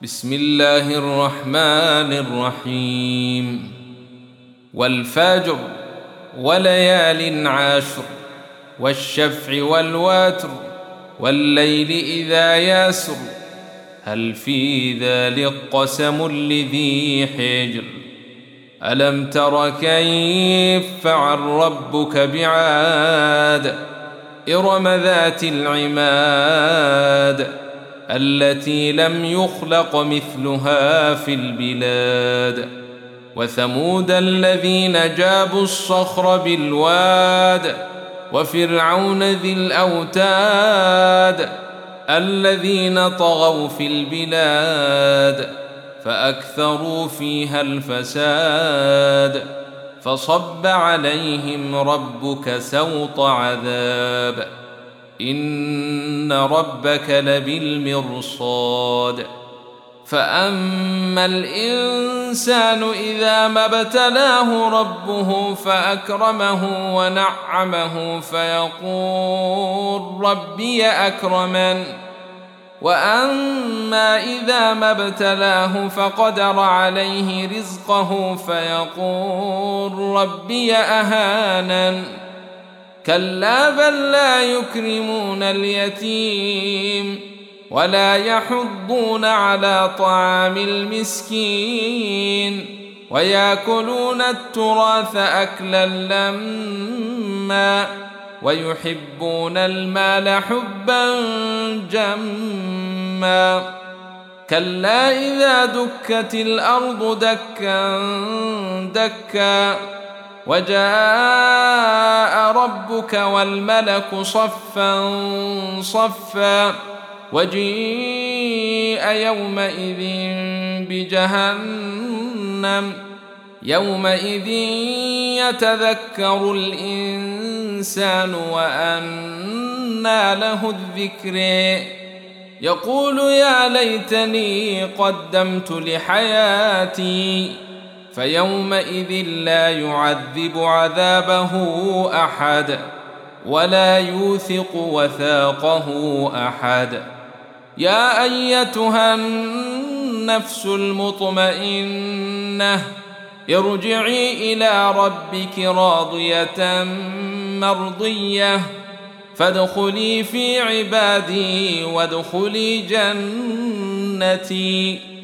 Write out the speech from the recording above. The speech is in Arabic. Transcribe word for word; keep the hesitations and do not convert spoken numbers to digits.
بسم الله الرحمن الرحيم. والفجر وليال عشر والشفع والوتر والليل إذا يسر هل في ذلك قسم لذي حجر ألم تر كيف فعل ربك بعاد إرم ذات العماد التي لم يخلق مثلها في البلاد وثمود الذين جابوا الصخر بالواد وفرعون ذي الأوتاد الذين طغوا في البلاد فأكثروا فيها الفساد فصب عليهم ربك سوط عذاب إن ربك لبالمرصاد فأما الإنسان إذا ما ابتلاه ربه فأكرمه ونعمه فيقول ربي أكرمن وأما إذا ما ابتلاه فقدر عليه رزقه فيقول ربي أهانن كلا بل لا يكرمون اليتيم ولا يحضون على طعام المسكين ويأكلون التراث أكلا لما ويحبون المال حبا جما كلا إذا دكت الأرض دكا دكا وجاء ربك والملك صفا صفا وجيء يومئذ بجهنم يومئذ يتذكر الإنسان وأنى له الذكر يقول يا ليتني قدمت لحياتي فيومئذ لا يعذب عذابه أحد ولا يوثق وثاقه أحد يا أيتها النفس المطمئنة ارجعي إلى ربك راضية مرضية فادخلي في عبادي وادخلي جنتي